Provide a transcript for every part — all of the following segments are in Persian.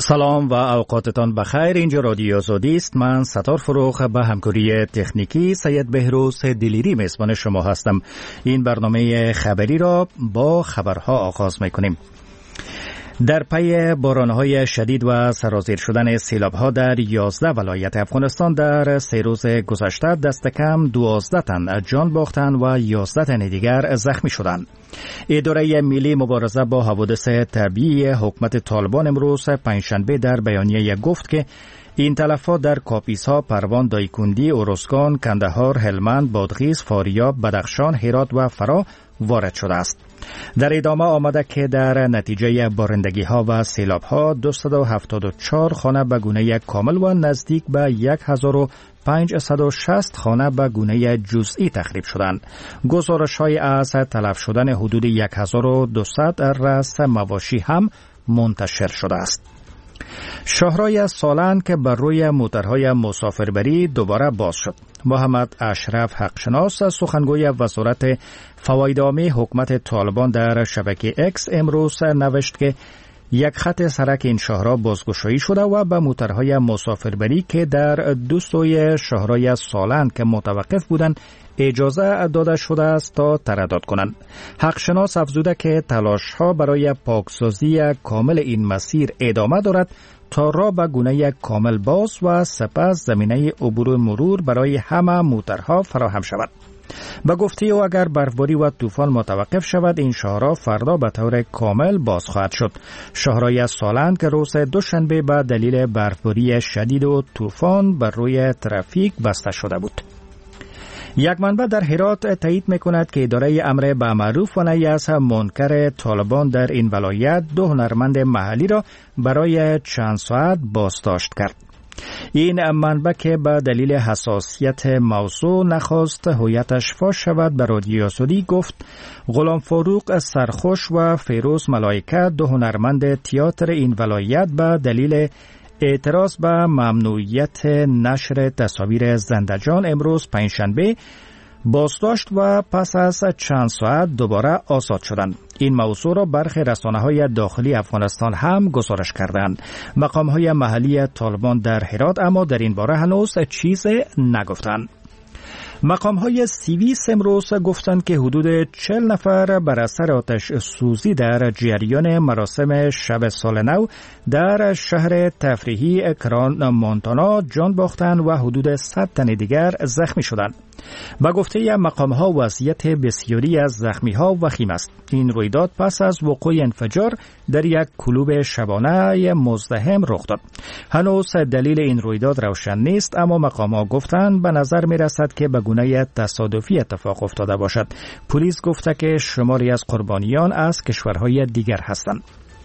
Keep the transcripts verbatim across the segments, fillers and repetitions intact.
سلام و اوقاتتان بخیر. اینجا رادیو آزادی است. من ستار فروخ به همکاری تکنیکی سید بهروز دلیری میزبان شما هستم. این برنامه خبری را با خبرها آغاز میکنیم. در پی بارانهای شدید و سرازیر شدن سیلابها در یازده ولایت افغانستان در سه روز گذشته دست کم دوازده تن جان باختند و یازده تن دیگر زخمی شدند. اداره ملی مبارزه با حوادث طبیعی حکومت طالبان امروز پنجشنبه در بیانیه گفت که این تلفات در کاپیسا، پروان، دایکندی، اورزگان، کندهار، هلمند، بادغیس، فاریاب، بدخشان، هرات و فرا وارد شده است. در ادامه آمده که در نتیجه بارندگی ها و سیلاب ها دویست و هفتاد و چهار خانه به گونه کامل و نزدیک به هزار و پانصد و شصت خانه به گونه جزئی تخریب شدند. گزارش های از تلف شدن حدود هزار و دویست رأس مواشی هم منتشر شده است. شاهرای سالن که بر روی موترهای مسافربری دوباره باز شد. محمد اشرف حقشناس سخنگوی وزارت فواید عامه حکومت طالبان در شبکه اکس امروز نوشت که یک خط سرک این شاهرا بازگشایی شده و به موترهای مسافربری که در دو سوی شاهرای سالن که متوقف بودند اجازه داده شده است تا تردد کنند. حقشناس افزوده که تلاش ها برای پاکسازی کامل این مسیر ادامه دارد تا راه به گونه کامل باز و سپس زمینه عبور مرور برای همه موترها فراهم شود. به گفته او اگر برفباری و طوفان متوقف شود این شاهرا فردا به طور کامل باز خواهد شد. شاهرای سالن که روز دوشنبه به دلیل برفباری شدید و طوفان بر روی ترافیک بسته شده بود. یک منبع در هرات تایید میکند که اداره امر به معروف و نهی از منکر طالبان در این ولایت دو هنرمند محلی را برای چند ساعت بازداشت کرد. این منبع که به دلیل حساسیت موضوع نخواست هویتش فاش شود به رادیو آزادی گفت غلام فاروق سرخوش و فیروز ملائکه دو هنرمند تئاتر این ولایت به دلیل اعتراض به ممنوعیت نشر تصاویر زنده‌جان امروز پنجشنبه بازداشت و پس از چند ساعت دوباره آزاد شدند. این موضوع را برخی رسانه‌های داخلی افغانستان هم گزارش کردند. مقام‌های محلی طالبان در هرات اما در این باره هنوز چیزی نگفتند. مقام‌های سیویس امروز گفتند که حدود چهل نفر بر اثر آتش سوزی در جریان مراسم شب سال نو در شهر تفریحی کران مونتانا جان باختند و حدود صد تن دیگر زخمی شدند. با گفته مقام‌ها وضعیت بسیاری از زخمی‌ها وخیم است. این رویداد پس از وقوع انفجار در یک کلوب شبانه مزدحم رخ داد. هنوز دلیل این رویداد روشن نیست اما مقام‌ها گفتند به نظر می‌رسد که به گونه تصادفی اتفاق افتاده باشد. پلیس گفته که شماری از قربانیان از کشورهای دیگر هستند.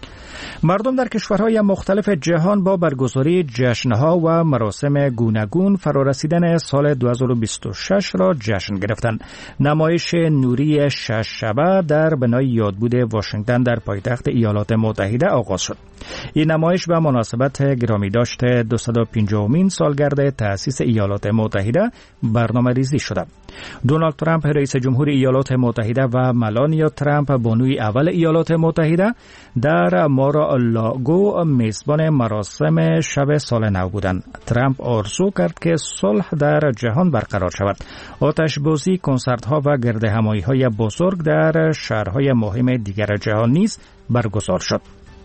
مردم در کشورهای مختلف جهان با برگزاری جشنها و مراسم گوناگون فرارسیدن سال دو هزار و بیست و شش را جشن گرفتند. نمایش نوری شش شبه در بنای یادبود واشنگتن در پایتخت ایالات متحده آغاز شد. این نمایش به مناسبت گرامی داشت دویست و پنجاهمین سالگرد تأسیس ایالات متحده برنامه ریزی شده. دونالد ترامپ رئیس جمهور ایالات متحده و ملانیا ترامپ بانوی اول ایالات متحده در مارا لاگو میزبان مراسم شب سال نو بودند. ترامپ آرزو کرد که صلح در جهان برقرار شود. آتش‌بازی، کنسرت‌ها و گردهمایی‌های بزرگ در شهرهای مهم دیگر جهان نیز برگزار شد.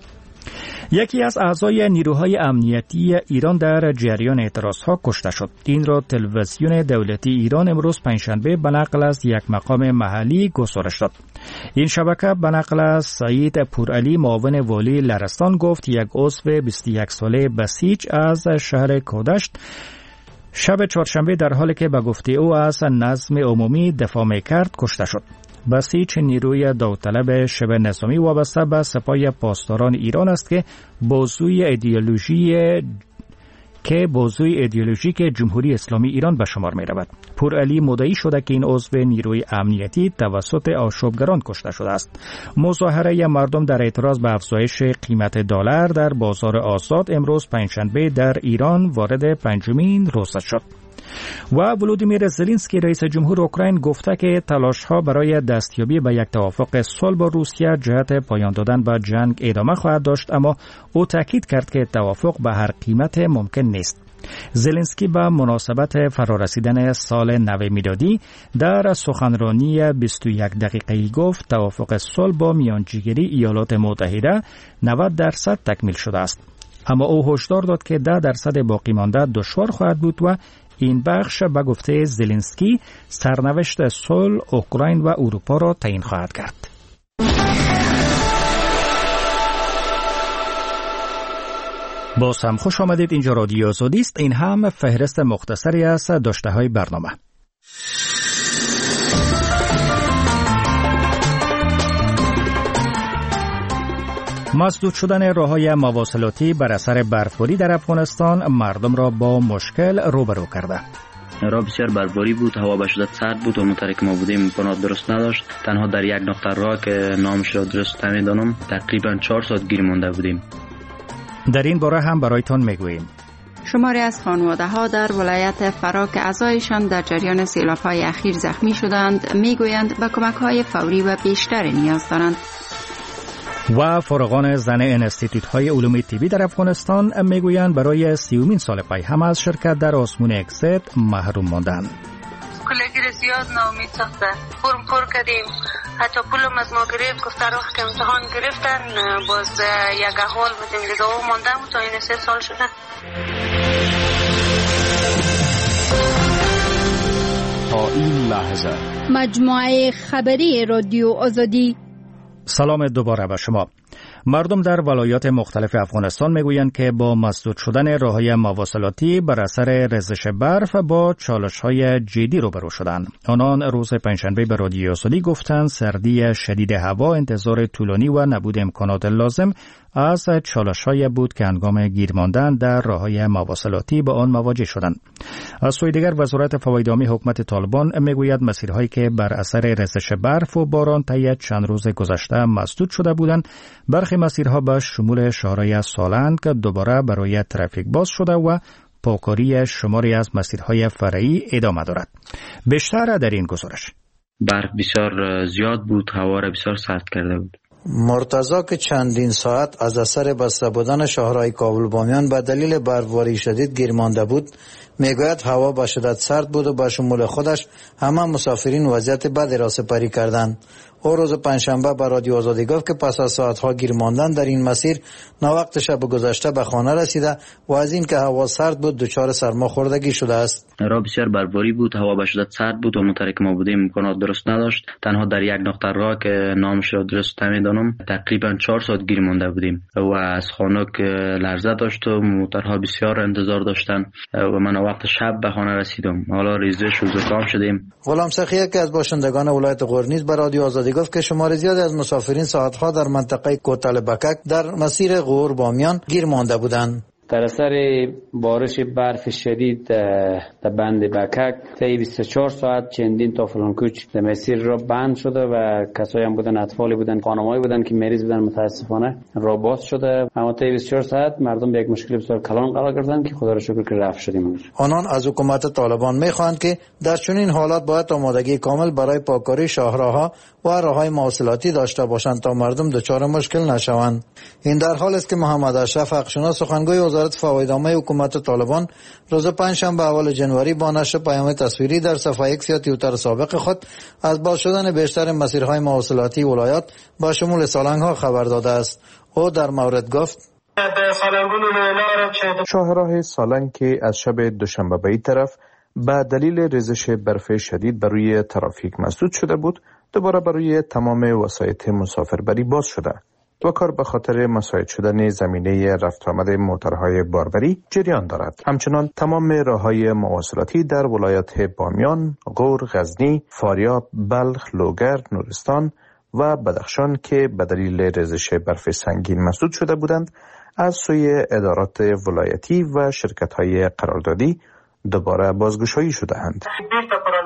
یکی از اعضای نیروهای امنیتی ایران در جریان اعتراضها کشته شد. این را تلویزیون دولتی ایران امروز پنجشنبه به نقل از یک مقام محلی گزارش داد. این شبکه به نقل از سعید پورعلی معاون والی لرستان گفت یک عضو بیست و یک ساله بسیج از شهر کودشت شب چهارشنبه در حالی که به گفته او از نظم عمومی دفاع می‌کرد کشته شد. بسیج نیروی داوطلب شبه نظامی وابسته به سپاه پاسداران ایران است که بازوی ایدئولوژی که بازوی ایدئولوژیک جمهوری اسلامی ایران به شمار می رود. پورعلی مدعی شده که این عضو نیروی امنیتی توسط آشوبگران کشته شده است. مظاهره مردم در اعتراض به افزایش قیمت دلار در بازار آزاد امروز پنجشنبه در ایران وارد پنجمین روز شد. و ولودیمیر زلنسکی رئیس جمهور اوکراین گفته که تلاش‌ها برای دستیابی به یک توافق صلح با روسیه جهت پایان دادن به جنگ ادامه خواهد داشت، اما او تاکید کرد که توافق به هر قیمت ممکن نیست. زلنسکی به مناسبت فرارسیدن سال نو میلادی در سخنرانی بیست و یک دقیقه‌ای گفت توافق صلح با میانجیگری ایالات متحده نود درصد تکمیل شده است، اما او هشدار داد که ده درصد باقی مانده دشوار خواهد بود و این بخش به گفته زلنسکی سرنوشت صلح اوکراین و اروپا را تعیین خواهد کرد. باز هم خوش آمدید. اینجا رادیو آزادی است. این هم فهرست مختصری از داشته های برنامه. مسدود شدن راه‌های مواصلاتی بر اثر برفباری در افغانستان مردم را با مشکل روبرو کرده. راه بسیار برفباری بود، هوا به شدت سرد بود و منطقه که ما بودیم امکانات درست نداشت. تنها در یک نقطه راه که نامش را درست نمی‌دانم تقریبا چهار ساعت گیر مانده بودیم. در این باره هم برایتان میگوییم. شماری از خانواده‌ها در ولایت فرا که اعضایشان در جریان سیلاب‌های اخیر زخمی شدند میگویند به کمک‌های فوری و بیشتری نیاز دارند. و فارغان زن انستیتوت‌های علوم طبی در افغانستان میگویند برای سیومین سال پای هم از شرکت در آزمون اکسید محروم ماندند. کلگیر زیاد ناامید ساخته، فرم پر کردیم، حتی پولم از ما گرفت، گفته رو که امتحان گرفتن، باز یک احوال بودیم دیگه و ماندم تا این سه سال شده. تا این لحظه مجموعه خبری رادیو آزادی. سلام دوباره به شما. مردم در ولایات مختلف افغانستان میگویند که با مسدود شدن راه‌های مواصلاتی بر اثر ریزش برف با چالش‌های جدی روبرو شدند. آنان روز پنجشنبه به رادیو آزادی گفتند سردی شدید هوا، انتظار طولانی و نبود امکانات لازم از چالش‌های بود که هنگام گیر ماندن در راه‌های مواصلاتی با آن مواجه شدند. از سوی دیگر وزارت فواید عامه حکومت طالبان میگوید مسیرهایی که بر اثر ریزش برف و باران طی چند روز گذشته مسدود شده بودند، برخی مسیرها به شمول شهرهای سالنگ که دوباره برای ترافیک باز شده و پاکاری شماری از مسیرهای فرعی ادامه دارد. بیشتر در این گزارش. برف بسیار زیاد بود، هوا را بسیار سرد کرده بود. مرتضی که چندین ساعت از اثر بسته بودن شاهراه کابل بامیان به دلیل برفباری شدید گیر مانده بود، میگوید هوا به شدت سرد بود و به شمول خودش همه مسافرین وضعیت بدی را سپری کردند. او روز پنجشنبه به رادیو آزادی گفت که پس از ساعتها گیر ماندن در این مسیر ناوقت شب گذشته به خانه رسیده و از این که هوا سرد بود دچار سرماخوردگی شده است. راه بسیار برفباری بود، هوا به شدت سرد بود و منطقه که ما بودیم امکانات درست نداشت. تنها در یک نقطه راه که نامش را درست نمی‌دانم تقریبا چهار ساعت گیر مانده بودیم و از خانه که لرزه داشت و موتورها بسیار انتظار داشتن و من وقت شب به خانه رسیدم. حالا ریزش و زکام شدیم. غلام سخیه که از باشندگان ولایت غورنیز به رادیو آزادی گفت که شمار زیادی از مسافرین ساعتها در منطقه کوتل بکک در مسیر غور بامیان گیر مانده بودند. در اثر بارش برف شدید در بند بکک طی بیست و چهار ساعت چندین تا فلانکوچ در مسیر را بند شده و کسایی هم بودن، اطفالی بودن، خانمایی بودن که مریض بودن، متاسفانه راه باز شده. اما طی بیست و چهار ساعت مردم به یک مشکل بسیار کلان قرار گرفتند که خدا را شکر که رفع شدیم. آنان از حکومت طالبان میخواهند که در چنین حالات باید آمادگی کامل برای پاکاری شاهراه‌ها و راه‌های مواصلاتی داشته باشند تا مردم دچار مشکل نشوند. این در حال است که محمد اشرف حقشناس سخنگوی وزارت فواید عامه حکومت طالبان روز پنجشنبه اول جنوری با نشر پیام تصویری در صفحه ایکس یا توییتر سابق خود از باز شدن بیشتر مسیرهای مواصلاتی ولایات با شمول سالنگ‌ها خبر داده است. او در مورد گفت: شاهراه سالنگ که از شب دوشنبه به این طرف به دلیل ریزش برف شدید بر روی ترافیک مسدود شده بود، دوباره برای تمام وسایط مسافربری باز شده و کار به خاطر مساعد شدن زمینه رفت آمد موتورهای باربری جریان دارد. همچنان تمام راههای مواصلاتی در ولایت بامیان، غور، غزنی، فاریاب، بلخ، لوگر، نورستان و بدخشان که به دلیل ریزش برف سنگین مسدود شده بودند، از سوی ادارات ولایتی و شرکت‌های قراردادی دوباره بازگشایی شده‌اند.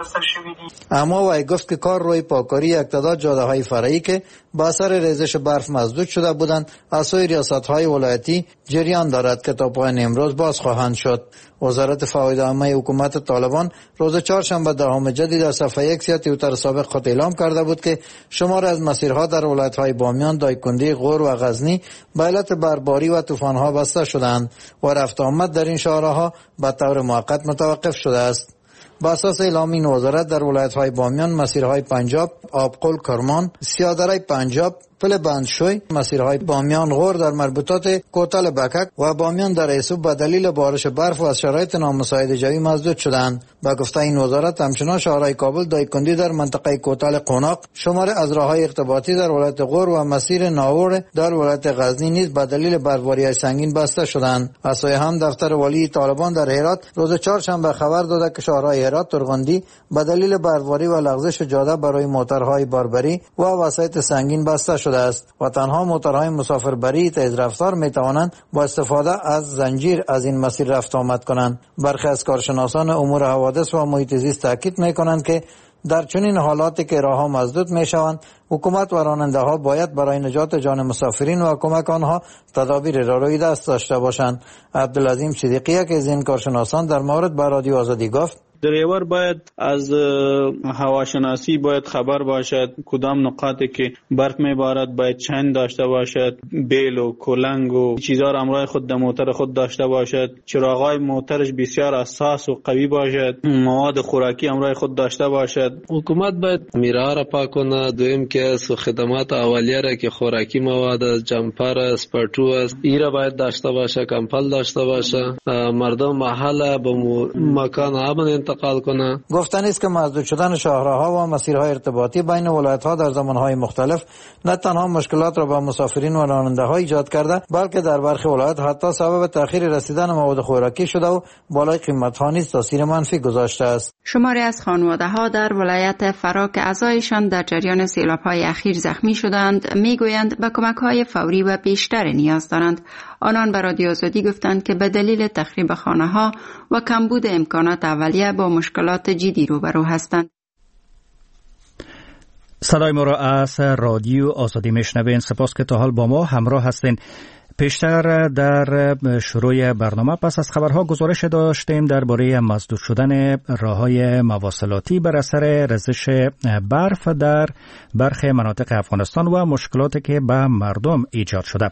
بسته شوی دی. اما وی گفت که کار روی پاکاری یک تعداد جاده های فرعی که با اثر ریزش برف مسدود شده بودند از سوی ریاست های ولایتی جریان دارد که تا پایان امروز باز خواهند شد. وزارت فواید عامه حکومت طالبان روز چهارشنبه دهم جدی در صفحه یک یا توییتر سابق خود اعلام کرده بود که شمار از مسیرها در ولایت‌های بامیان، دایکنډي، غور و غزنی به علت برباری و طوفان‌ها بسته شدند و رفت آمد در این شهرها به طور موقت متوقف شده است. با اساس اعلام این وزارت در ولایت‌های بامیان مسیرهای پنجاب، آبقل، کرمان، سیادره پنجاب، پل بندشوی، مسیرهای بامیان غور در مربوطات کوتل بکک و بامیان در ایسوب به دلیل بارش برف و از شرایط نامساعد جوی مسدود شدند. با گفته این وزارت همچنان شهرهای کابل، دایکنډي در منطقه کوتل قوناق، شمار از راههای ارتباطی در ولایت غور و مسیر ناور در ولایت غزنی نیز به دلیل برفباری سنگین بسته شدند. از سوی هم دفتر والی طالبان در هرات روز چهارشنبه خبر داده که شهرهای هرات، ترغندی به دلیل برفباری و لغزش جاده برای موترهای باربری و وسایط سنگین بسته شده است و تنها موترهای مسافربری تیز رفتار می توانند با استفاده از زنجیر از این مسیر رفت آمد کنند. برخی از کارشناسان امور حوادث و محیط زیست تاکید می کنند که در چنین حالاتی که راهها مسدود می شوند، حکومت و راننده ها باید برای نجات جان مسافرین و کمک آنها تدابیر را روی دست داشته باشند. عبدالعظیم صدیقی که از این کارشناسان در مورد به رادیو آزادی گفت: دریور باید از هواشناسی باید خبر باشد، کدام نقاطی که برف میبارد باید چند داشته باشد، بیل و کلنگ و چیزا را همراه خود در موتر خود داشته باشد، چراغای موترش بسیار حساس و قوی باشد، مواد خوراکی همراه خود داشته باشد. حکومت باید میرا را پاک کنه. دویم که خدمات اولیه را که خوراکی مواد است، جمپر است، پرتو است، ایرا باید داشته باشه، کمپل داشته باشه. مردم محل به مکان امن انتقال کنه. گفتن است که مسدود شدن شاهراها و مسیرهای ارتباطی بین ولایت‌ها در زمانهای مختلف نه تنها مشکلات را به مسافرین و راننده‌ها ایجاد کرده، بلکه در برخی ولایت حتی سبب تأخیر رسیدن مواد خوراکی شده و بالای قیمت‌ها نیز تاثیر منفی گذاشته است. شماری از خانواده‌ها در ولایت فرا که اعضایشان در جریان سیلاب‌های اخیر زخمی شدند میگویند به کمک‌های فوری و بیشتر نیاز دارند. آنان به رادیو آزادی گفتند که به دلیل تخریب خانه‌ها و کمبود امکانات اولیه با مشکلات جدی روبرو هستند. صدای ما را از رادیو آزادی میشنوین. سپاس که تا حال با ما همراه هستین. پیشتر در شروع برنامه پس از خبرها گزارش داشتیم درباره مسدود شدن راههای مواصلاتی بر اثر ریزش برف در برخی مناطق افغانستان و مشکلاتی که به مردم ایجاد شده.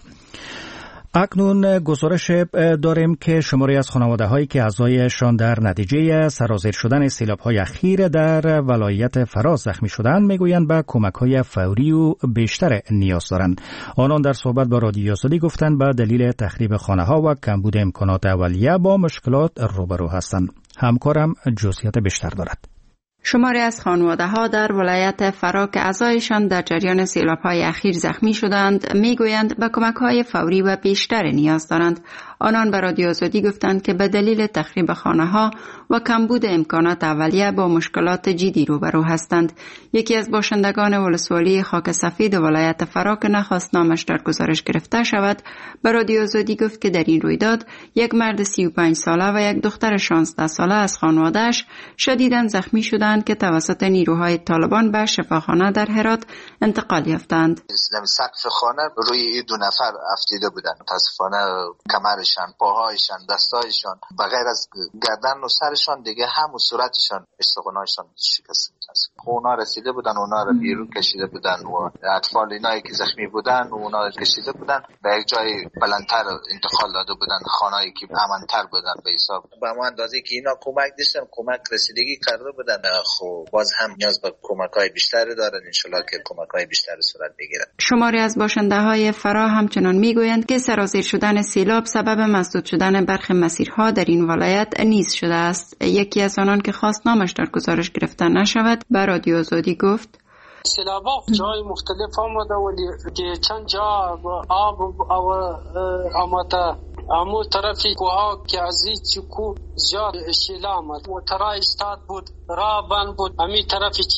اکنون گزارش داریم که شماری از خانواده هایی که اعضایشان در نتیجه سرازیر شدن سیلاب های اخیر در ولایت فراز زخمی شدند میگویند به کمک های فوری و بیشتر نیاز دارند. آنان در صحبت با رادیو آزادی گفتند به دلیل تخریب خانه ها و کمبود امکانات اولیه با مشکلات روبرو هستند. همکارم جزئیات بیشتر دارد. شماری از خانواده‌ها در ولایت فرا که اعضایشان در جریان سیلاب‌های اخیر زخمی شدند میگویند به کمک‌های فوری و بیشتر نیاز دارند. آنان به رادیو آزادی گفتند که به دلیل تخریب خانه‌ها و کمبود امکانات اولیه با مشکلات جدی روبرو هستند. یکی از باشندگان ولسوالی خاک سفید ولایت فرا که نخواست نامش در گزارش گرفته شود به رادیو آزادی گفت که در این رویداد یک مرد سی و پنج ساله و یک دختر شانزده ساله از خانواده‌اش شدیداً زخمی شدند که توسط نیروهای طالبان به شفاخانه در هرات انتقال یافتند. سقف خانه روی دو نفر افتیده بودند. متاسفانه کمرشان، پاهایشان، دستایشان بغیر از گردن و سرشان دیگه هم و صورتشان استخوان‌هایشان شکسته بود. اونا رسیده بودن، اونا رو بیرون کشیده بودن و اطفال اینایی که زخمی بودن و اونا رو کشیده بودن به یک جای بلندتر انتقال داده بودن، خانه‌ای که امن‌تر بودن به حساب. به ما اندازه که اینا کمک داشتن، کمک رسیدگی کرده بودن، خب باز هم نیاز به کمک‌های بیشتری دارن. ان شاءالله که کمک‌های بیشتری صورت بگیرد. شماری از باشنده‌های فرا همچنان میگویند که سرازیر شدن سیلاب سبب مسدود شدن برخی مسیرها در این ولایت نیز شده است. یکی از آنان که خواست نامش در گزارش گرفته نشود به رادیو آزادی گفت: سیلابا جای مختلف آمده ولی که چند جا آب و آمده امو طرفی کوها که از این چکو زیاد شیلا آمد. موترها استاد بود، راه بند بود. امی طرفی چی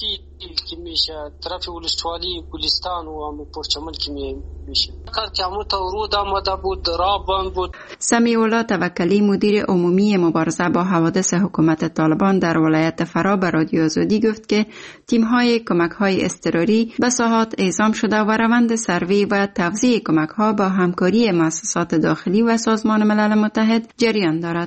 که میشه طرف ولسوالی گلستان و هم پرچمن که میشه کار که همون تا ورود آماده بود راه بند بود. سمیع الله توکلی مدیر عمومی مبارزه با حوادث حکومت طالبان در ولایت فرا به رادیو آزادی گفت که تیم‌های کمک‌های اضطراری به ساحات اعزام شده و روند سروی و توزیع کمک‌ها با همکاری مؤسسات داخلی و سازمان ملل متحد جریان دارد.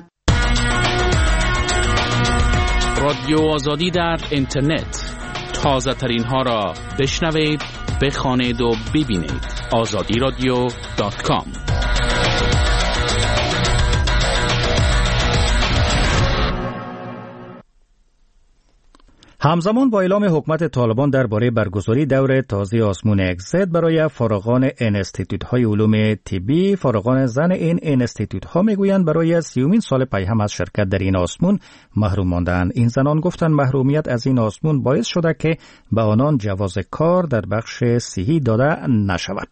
رادیو آزادی در اینترنت، تازه ترین ها را بشنوید، بخوانید و ببینید. آزادی رادیو دات کام. همزمان با اعلام حکومت طالبان درباره برگزاری دور تازه آزمون اگزیت برای فارغان انستیتوت‌های علوم طبی، فارغان زن این انستیتوت‌ها میگویند برای سیومین سال پیهم از شرکت در این آزمون محروم ماندند. این زنان گفتند محرومیت از این آزمون باعث شده که به آنان جواز کار در بخش صحی داده نشود.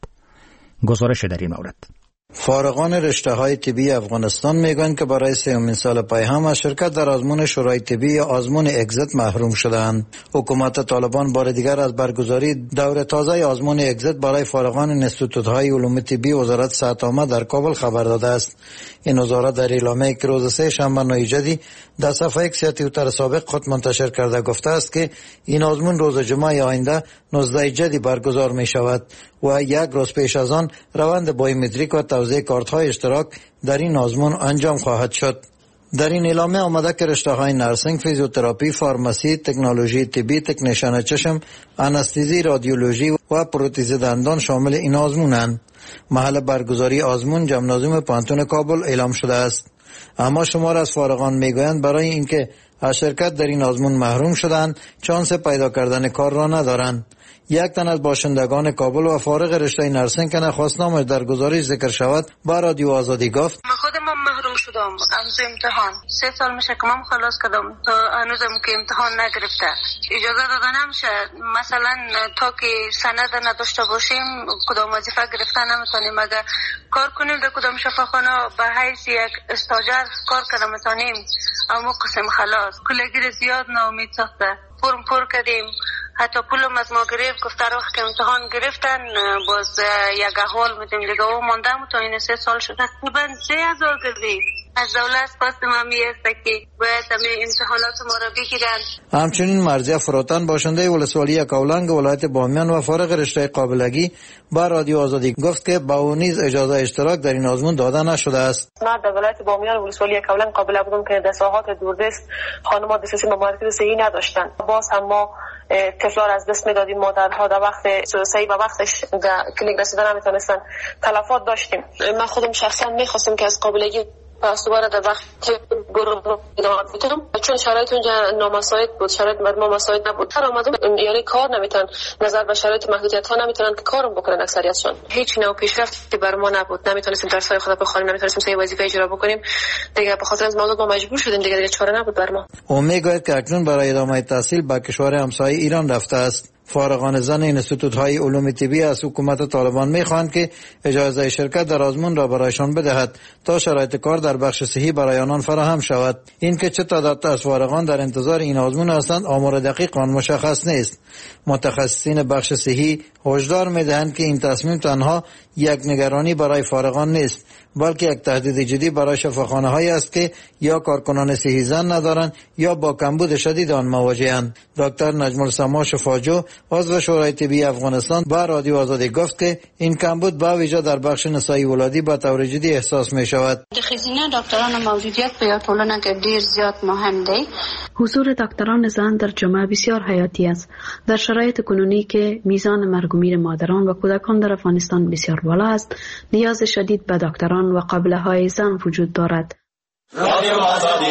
گزارش در این مورد. فارغان رشته های طبی افغانستان میگویند که برای سومین سال پیهم از شرکت در آزمون شورای طبی یا آزمون اگزیت محروم شدند. حکومت طالبان بار دیگر از برگزاری دور تازه آزمون اگزیت برای فارغان انستیتوت های علوم طبی وزارت صحت عامه در کابل خبر داده است. این وزارت در اعلامیه‌ای که روز سه شنبه نویجدی در صفحه ایکس یا توییتر سابق خود منتشر کرده گفته است که این آزمون روز جمعه آینده نوزده جدی برگزار می شود و یک روز پیش از آن روند بایومتریک و توزیع کارت های اشتراک در این آزمون انجام خواهد شد. در این اعلامیه آمده که رشته های نرسینگ، فیزیوتراپی، فارماسی، تکنولوژی طبی، تکنیشن چشم، آنستزی، رادیولوژی و پروتز دندان شامل این آزمونند. محل برگزاری آزمون جمنازیوم پانتون کابل اعلام شده است. اما شمار از فارغان میگویند برای اینکه از شرکت در این آزمون محروم شدند چانس پیدا کردن کار را ندارند. یک تن از باشندگان کابل و فارغ رشته نرسینگ که نخواستنامش در گزارش ذکر شود با رادیو آزادی گفت: من خودم محروم شدم از امتحان. سه سال میشه که من خلاص کردم تا هنوزم که امتحان نگرفته. اجازه داده نمیشه مثلا تا که سند نداشته باشیم کدام وظیفه گرفته نمیتونیم. اگر کار کنیم در کدام شفاخانه به حیث یک استاجر کار کنیم میتونیم. اما قسم خلاص کلگیر زیاد ناامید ساخته. فرم پر کردیم، حتی پولم از ما گرفت. گفت در وقت که امتحان گرفتن باز یک احوال میدیم دیگه او ماندم تا این سه سال شده. تقریبا سه هزار گردی از دولت خواستم همی است که باید همه امتحانات ما را بگیرن. همچنین مرضیه فروتن باشنده ولسوالی کولنگ ولایت بامیان و فارغ رشته قابلگی با رادیو آزادی گفت که با او نیز اجازه اشتراک در این آزمون داده نشده است. من در ولایت بامیان ولسوالی کولنگ قابل بودم که در ساحات دوردست خانم‌ها دسترسی به مراکز صحی نداشتند. باز هم ما طفلان از دست میدادیم. مادرها در وقت صحیح به وقتش در کلینیک رسیدن نمیتونستن. تلفات داشتیم. من خودم شخصا میخواستم که از قابلگی پس دوباره در وقت گروه ادامه بدم چون شرایط اونجا نامساعد بود، شرایط مردم مساعد نبود. هر آمدم یعنی کار نمیتونن، نظر به شرایط محدودیت ها نمیتونن که کارم بکنن. اکثریتشون هیچ نوع پیشرفتی بر ما نبود. نمیتونستیم درسای خود بخونیم، نمیتونستیم سه وظیفه اجرا بکنیم. دیگه به خاطر از موضوع ما مجبور شدیم دیگه, دیگه چاره نبود بر ما. او میگوید که اکنون برای ادامه تحصیل به کشور همسایه ایران رفته است. فارغان زن انستیتوت‌های علوم طبی از حکومت طالبان می‌خواهند که اجازه شرکت در آزمون را برایشان بدهد تا شرایط کار در بخش صحی برای آنان فراهم شود. اینکه چه تعداد از فارغان در انتظار این آزمون هستند آمار دقیق آن مشخص نیست. متخصصین بخش صحی هشدار می‌دهند که این تصمیم تنها یک نگرانی برای فارغان نیست بلکه یک تهدید جدی برای شفاخانه‌هایی است که یا کارکنان صحی زن ندارند یا با کمبود شدید آن مواجه‌اند. دکتر نجم السما شفاجو عضو شورای طبی افغانستان با رادیو آزادی گفت که این کمبود با ویژه در بخش نسایی ولادی با طور جدی احساس می شود. د ښځینه ډاکټرانو موجودیت په یو ټولنه کې ډیر زیات مهم دی. حضور دکتران زن در جامعه بسیار حیاتی است. در شرایط کنونی که میزان مرگ و میر مادران و کودکان در افغانستان بسیار بالا است، نیاز شدید به دکتران و قابله‌های زن وجود دارد. رادیو آزادی.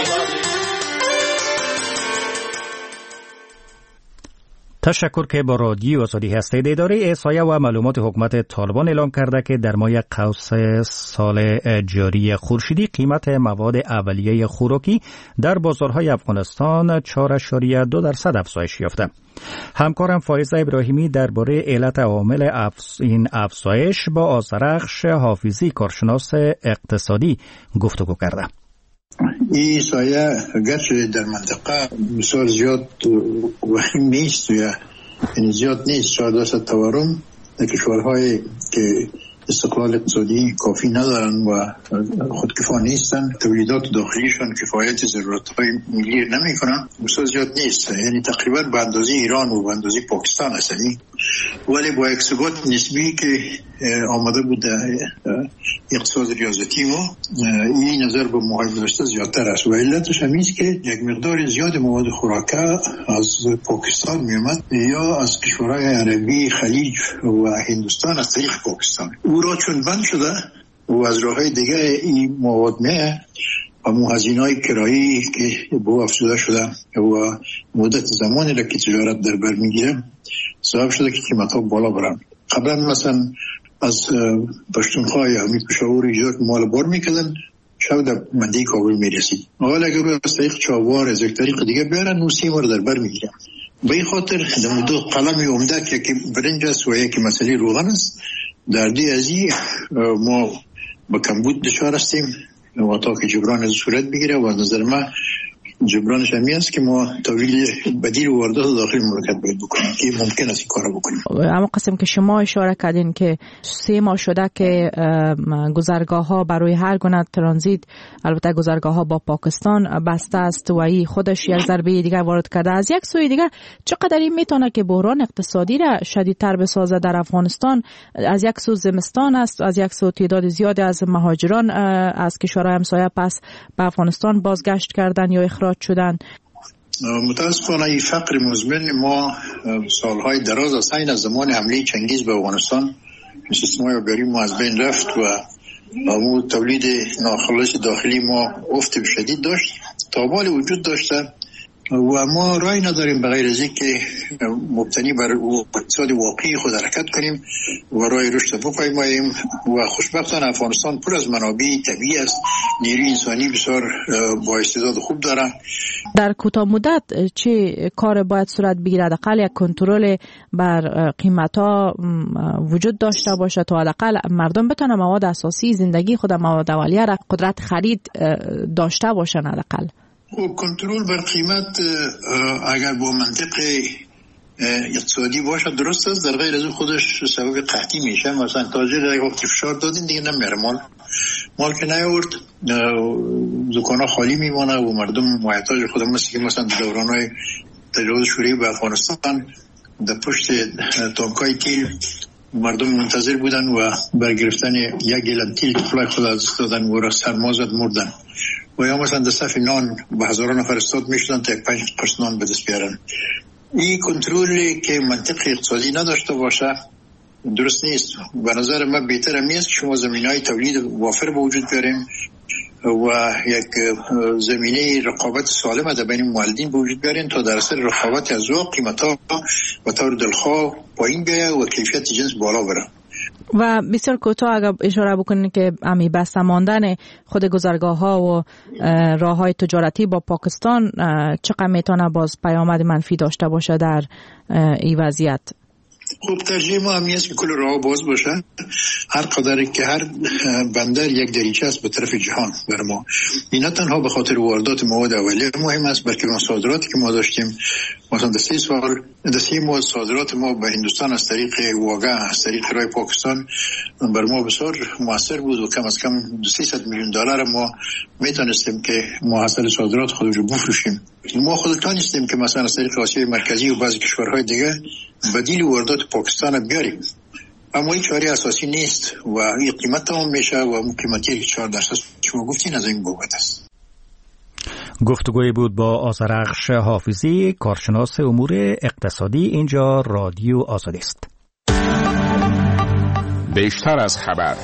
تشکر که با رادیو آزادی هستید. اداره احصایه و معلومات حکومت طالبان اعلام کرده که در ماه قوس سال جاری خورشیدی قیمت مواد اولیه خوراکی در بازارهای افغانستان چهار اشاریه دو درصد افزایش یافته. همکارم فایزه ابراهیمی درباره علت عوامل افز... این افزایش با آذرخش حافظی کارشناس اقتصادی گفتگو کرده. این سایه گرچه در منطقه بسیار زیاد وحیم نیست و یعنی زیاد نیست. چهارده درصد تورم در کشورهای که استقلال اقتصادی کافی ندارن و خودکفا نیستن، تولیدات داخلیشان کفایت ضرورت‌های ملی نمی‌کنن، بسیار زیاد نیست. یعنی تقریبا به اندازه ایران و به اندازه پاکستان است. ولی با یک ثبات نسبی که آمده بود اقتصاد ریاضتی ما، این نظر به ماهای گذشته زیادتر است و علتش هم است که یک مقدار زیاد مواد خوراکه از پاکستان می‌آمد یا از کشورهای عربی، خلیج و هندوستان از طریق پاکستان. او را چون بند شده و از راه‌های دیگه این مواد میه و هزینه‌های کرایی که به افزوده شده و مدت زمانی را که تجارت در بر میگیره سبب شده که قیمت‌ها بالا برن. قبلا مثلا از پشتونخوا یا همین پشاور ایجاد مال بار میکردن، شاید در منده کابل میرسید. حالا اگر از طریق چاوار از یک طریق دیگه بیارن و سی مار در بر میگیرن. به این خاطر در دو قلم عمده که یکی برنج است و یکی مسئله روغن است، در دی ازی ما با کمبود دچار هستیم و تا که جبران از صورت بگیره و نظر من جبرانش همی است که ما تولید بدیل و واردات داخل مملکت باید بکنیم که ممکن است این کارو بکنیم. اما قسم که شما اشاره کردین که سه ماه شده که گذرگاه ها برای هر گونه ترانزیت، البته گذرگاه ها با پاکستان بسته است و این خودش یک ضربه دیگر وارد کرده. از یک سوی دیگر چقدر این میتونه که بحران اقتصادی را شدیدتر بسازه در افغانستان؟ از یک سو زمستان است، از یک سو تعداد زیادی از مهاجران از کشورهای همسایه پس به افغانستان بازگشت کردن یا اخراج شدن. متاسفانه این فقر مزمن ما سالهای دراز است. این از زمان حمله چنگیز به افغانستان سیستم‌های آبیاری ما از بین رفت و امو تولید ناخالص داخلی ما افت شدید داشت، تابال وجود داشته و ما رای نداریم بغیر از اینکه مبتنی بر اقتصاد واقعی خود حرکت کنیم و رای رشد بپیماییم و خوشبختانه افغانستان پر از منابع طبیعی است، نیروی انسانی بسیار با استعداد خوب داره. در کوتاه مدت چه کار باید صورت بگیرد؟ حداقل یک کنترل بر قیمت‌ها وجود داشته باشه تا حداقل مردم بتونن مواد اساسی زندگی خود، مواد اولیه را قدرت خرید داشته باشن. حداقل کنترل بر قیمت اگر با منطق اقتصادی باشه درست است، در غیر از خودش سبب قحطی میشه. مثلا تاجر اگه وقتی فشار دادین دیگه نمیره مال مال که نیاورد، دکانا خالی میمونه و مردم محتاج خود مثل که مثلا دورانهای تجاوز شوروی به افغانستان در پشت تانکای تیل مردم منتظر بودن و برگرفتن یک گلن تیل طفلای خود از دادن و را سرما زد مردن و یا مثلا در صف نان به هزاران نفر استاد میشدن تا یک پنج قرص نان به دست بیارن. این کنترلی که منطق اقتصادی نداشته باشه درست نیست. به نظر من بهتر همی است که شما زمینهای تولید وافر به وجود بیاریم و یک زمینه رقابت سالم در بین مولدین به وجود بیاریم تا در اثر رقابت از او قیمت‌ها و طور دلخواه پایین بیاید و کیفیت جنس بالا بره. و بسیار کوتاه اگر اشاره بکنید که امی بسته ماندن خود گذرگاه ها و راه های تجارتی با پاکستان چقدر میتونه باز پیامد منفی داشته باشه در این وضعیت؟ خب ترجیح ما همی است که کل راه باز باشه، هر قدر که هر بندر یک دریچه است به طرف جهان بر ما. این نه تنها به خاطر واردات مواد اولیه مهم است، بلکه اون صادراتی که ما داشتیم مثلا در سه سال در سه ماه صادرات ما به هندوستان از طریق واگه از طریق راه پاکستان بر ما بسیار موثر بود و کم از کم سیصد میلیون دلار ما میتونستیم که محصول صادرات خود رو بفروشیم. ما خودت نیستیم که مثلا از طریق آسیای مرکزی و بعضی کشورهای دیگه بدیل واردات پاکستان بیاریم، اما این چاره اساسی نیست و این قیمت تمام میشه و اون قیمتی که چهار درصد شما گفتین از این بابت است. گفتگوی بود با آذرخش حافظی، کارشناس امور اقتصادی. اینجا رادیو آزادی است. بیشتر از خبر.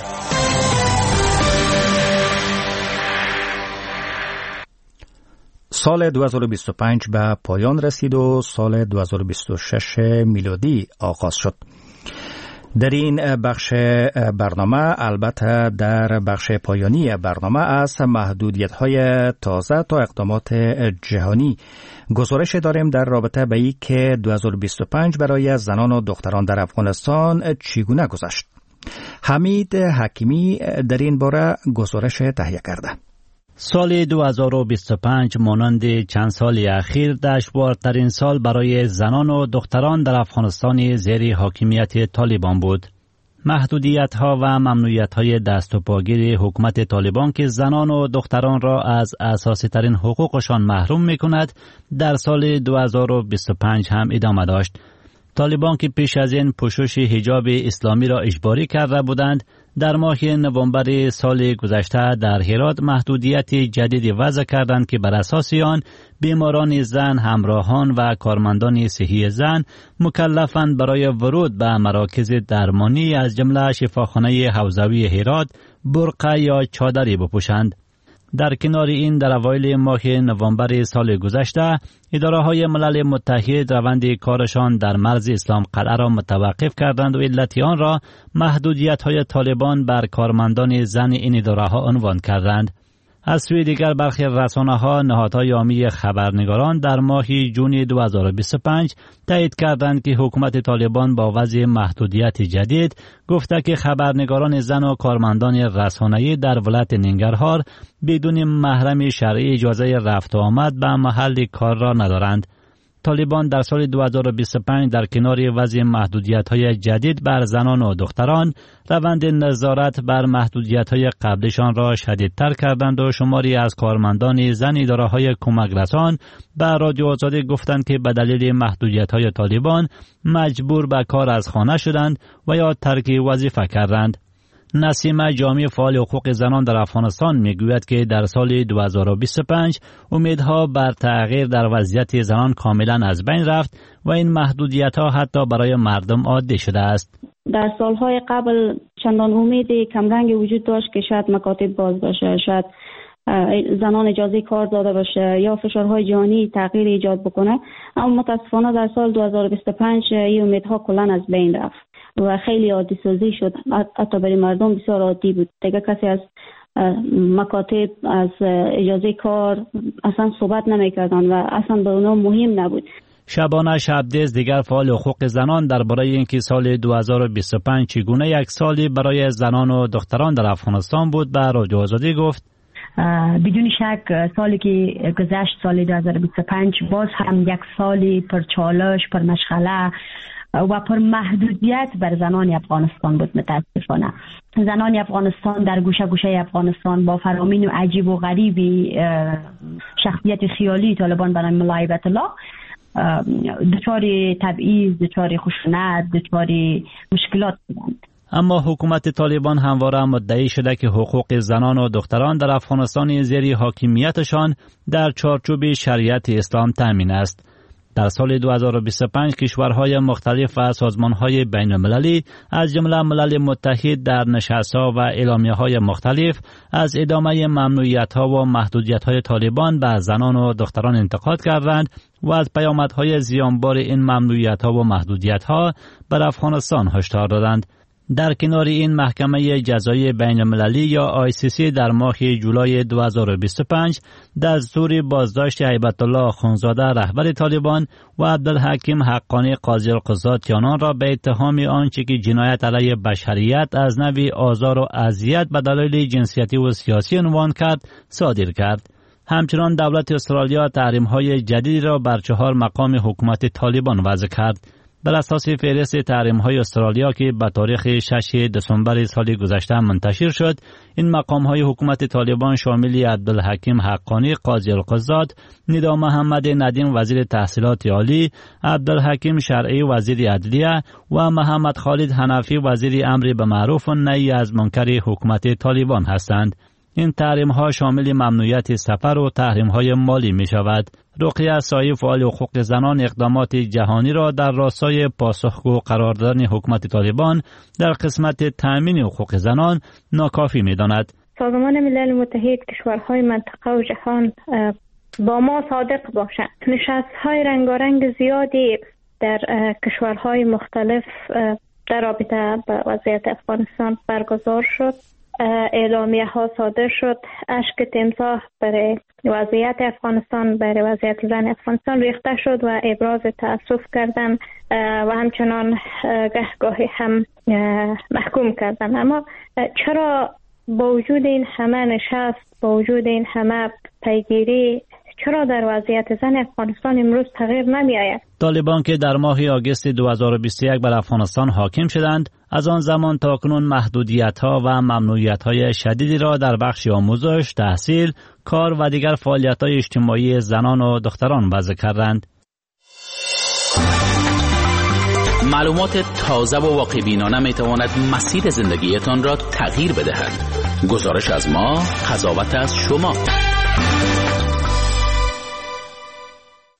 سال دو هزار و بیست و پنج به پایان رسید و سال دو هزار و بیست و شش میلادی آغاز شد. در این بخش برنامه، البته در بخش پایانی برنامه، از محدودیت‌های تازه تا اقدامات جهانی گزارش داریم در رابطه به این که دو هزار و بیست و پنج برای زنان و دختران در افغانستان چگونه گذشت. حمید حکیمی در این باره گزارش تهیه کرده. سال دو هزار و بیست و پنج مانند چند سال اخیر دشوارترین سال برای زنان و دختران در افغانستان زیر حاکمیت طالبان بود. محدودیت ها و ممنوعیت های دست و پاگیر حکومت طالبان که زنان و دختران را از اساسی ترین حقوقشان محروم می کند در سال دو هزار و بیست و پنج هم ادامه داشت. طالبان که پیش از این پوشش حجاب اسلامی را اجباری کرده بودند، در ماه نوامبر سال گذشته در هرات محدودیت جدیدی وضع کردند که بر اساس آن بیماران زن، همراهان و کارمندان صحی زن مکلفند برای ورود به مراکز درمانی از جمله شفاخانه حوزوی هرات برقع یا چادری بپوشند. در کنار این در اوایل ماه نوامبر سال گذشته اداره‌های ملل متحد روند کارشان در مرز اسلام قلعه را متوقف کردند و علت آن را محدودیت‌های طالبان بر کارمندان زن این اداره‌ها عنوان کردند. از سوی دیگر برخی رسانه‌ها نهادهای عامی خبرنگاران در ماه جون دو هزار و بیست و پنج تایید کردند که حکومت طالبان با وضع محدودیت جدید گفته که خبرنگاران زن و کارمندان رسانه‌ای در ولایت ننگرهار بدون محرم شرعی اجازه رفت و آمد به محل کار را ندارند. طالبان در سال دو هزار و بیست و پنج در کنار وضع محدودیت‌های جدید بر زنان و دختران روند نظارت بر محدودیت‌های قبلشان را شدیدتر کردند و شماری از کارمندان زن اداره‌های کمک رسان به رادیو آزادی گفتند که به دلیل محدودیت‌های طالبان مجبور به کار از خانه شدند و یا ترک وظیفه کردند. نسیم جامی فعال حقوق زنان در افغانستان میگوید که در سال دو هزار و بیست و پنج امیدها بر تغییر در وضعیت زنان کاملا از بین رفت و این محدودیت‌ها حتی برای مردم عادی شده است. در سالهای قبل چندان امید کمرنگ وجود داشت که شاید مکاتب باز باشه، شاید زنان اجازه کار داده باشه یا فشارهای جهانی تغییر ایجاد بکنه، اما متاسفانه در سال دو هزار و بیست و پنج این امیدها کلا از بین رفت و خیلی عادی سازی شد. حتی برای مردم بسیار عادی بود. دیگه کسی از مکاتب، از اجازه کار اصلا صحبت نمی‌کردن و اصلا به اونا مهم نبود. شبانه شبدیز دیگر فعال حقوق زنان درباره اینکه سال دو هزار و بیست و پنج چگونه یک سالی برای زنان و دختران در افغانستان بود به رادیو آزادی گفت: بدون شک سالی که گذشت، سال دو هزار و بیست و پنج باز هم یک سالی پر چالش، پر مشغله و پر محدودیت بر زنان افغانستان بود. متاسفانه زنان افغانستان در گوشه گوشه افغانستان با فرامین و عجیب و غریبی شخصیت خیالی طالبان به نام ملا هیبت الله دچار تبعیض، دچار خشونت، دچار مشکلات بودند. اما حکومت طالبان همواره مدعی شده که حقوق زنان و دختران در افغانستان زیر حاکمیتشان در چارچوب شریعت اسلام تامین است. در سال دو هزار و بیست و پنج کشورهای مختلف و سازمانهای بین المللی از جمله ملل متحد در نشست‌ها و اعلامیه‌های مختلف از ادامه ممنوعیت‌ها و محدودیت‌های طالبان به زنان و دختران انتقاد کردند و از پیامدهای زیانبار این ممنوعیت‌ها و محدودیت‌ها بر افغانستان هشدار دادند. در کنار این محکمه جزایی بین المللی یا آی سی سی در ماه جولای دو هزار و بیست و پنج دستور بازداشت هیبت الله آخونزاده رهبر طالبان و عبدالحکیم حقانی قاضی القضات یانان را به اتهام آنچه که جنایت علیه بشریت از نوع آزار و اذیت به دلایل جنسیتی و سیاسی عنوان کرد صادر کرد. همچنان دولت استرالیا تحریم‌های جدیدی را بر چهار مقام حکومت طالبان وضع کرد. بر اساس فهرست تحریم‌های استرالیا که به تاریخ ششم دسامبر سال گذشته منتشر شد، این مقام‌های حکومت طالبان شامل عبدالحکیم حقانی قاضی القضات، ندا محمد ندیم وزیر تحصیلات عالی، عبدالحکیم شرعی وزیر عدلیه و محمد خالد حنفی وزیر امر بالمعروف و نهی از منکر حکومت طالبان هستند. این تحریم ها شامل ممنوعیت سفر و تحریم های مالی می شود. رقیه سایی فعال حقوق زنان اقدامات جهانی را در راستای پاسخگو قرار دادن حکومت طالبان در قسمت تأمین حقوق زنان ناکافی می داند. سازمان ملل متحد کشورهای منطقه و جهان با ما صادق باشند. نشست‌های رنگارنگ زیادی در کشورهای مختلف در رابطه با وضعیت افغانستان برگزار شد. اعلامیه ها صادر شد. اشک تمساح برای وضعیت افغانستان، برای وضعیت زن افغانستان ریخته شد و ابراز تأسف کردن و همچنان گهگاهی هم محکوم کردن. اما چرا با وجود این همه نشست، با وجود این همه پیگیری، چرا در وضعیت زن افغانستان امروز تغییر نمی آید؟ طالبان که در ماه آگوست دو هزار و بیست و یک بر افغانستان حاکم شدند، از آن زمان تا کنون محدودیت‌ها و ممنوعیت‌های شدیدی را در بخش آموزش، تحصیل، کار و دیگر فعالیت‌های اجتماعی زنان و دختران وضع کردند. معلومات تازه و واقع‌بینانه می‌تواند مسیر زندگیتان را تغییر بدهد. گزارش از ما، قضاوت از شما.